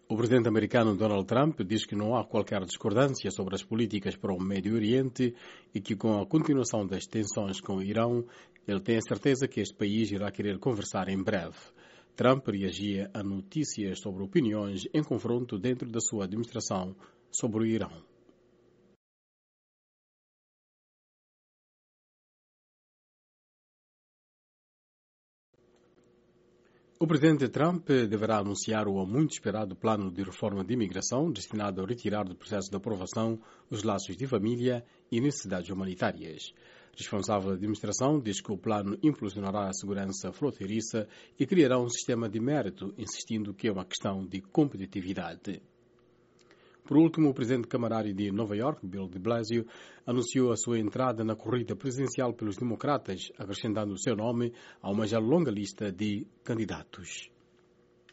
O presidente americano Donald Trump diz que não há qualquer discordância sobre as políticas para o Médio Oriente e que, com a continuação das tensões com o Irão, ele tem a certeza que este país irá querer conversar em breve. Trump reagia a notícias sobre opiniões em confronto dentro da sua administração sobre o Irão. O presidente Trump deverá anunciar o muito esperado plano de reforma de imigração destinado a retirar do processo de aprovação os laços de família e necessidades humanitárias. O responsável da administração diz que o plano impulsionará a segurança fronteiriça e criará um sistema de mérito, insistindo que é uma questão de competitividade. Por último, o presidente camarário de Nova York, Bill de Blasio, anunciou a sua entrada na corrida presidencial pelos democratas, acrescentando o seu nome a uma já longa lista de candidatos.